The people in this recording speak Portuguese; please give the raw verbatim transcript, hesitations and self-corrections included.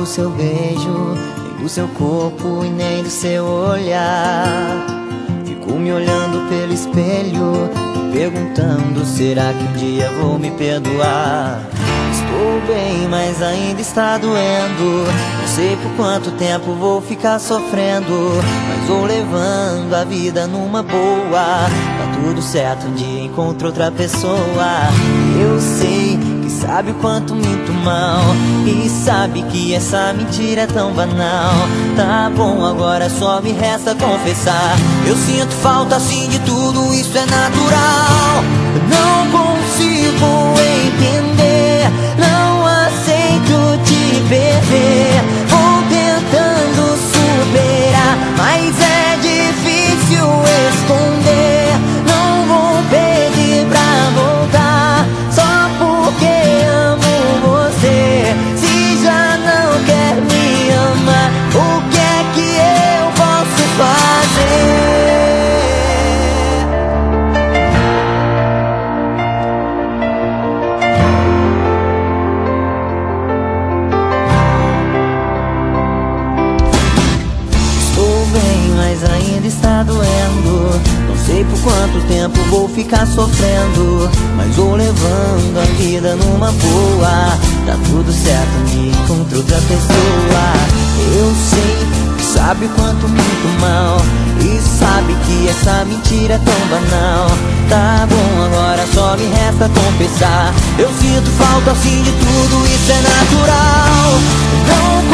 do seu beijo, nem do seu corpo e nem do seu olhar. Fico me olhando pelo espelho, me perguntando, será que um dia vou me perdoar? Estou bem, mas ainda está doendo. Não sei por quanto tempo vou ficar sofrendo, mas vou levando a vida numa boa. Tá tudo certo, um dia encontro outra pessoa. Eu sei que sabe o quanto minto mal, e sabe que essa mentira é tão banal. Tá bom, agora só me resta confessar. Eu sinto falta assim de tudo, isso é natural. Eu não consigo entender, não aceito te perder. Vou tentando superar, mas é difícil esconder. Não vou pedir pra voltar só porque amo você. Se já não quer me amar, o que é que eu posso fazer? Mas ainda está doendo. Não sei por quanto tempo vou ficar sofrendo, mas vou levando a vida numa boa. Tá tudo certo, me encontro outra pessoa. Eu sei que sabe o quanto minto mal, e sabe que essa mentira é tão banal. Tá bom, agora só me resta confessar. Eu sinto falta assim de tudo, isso é natural. Não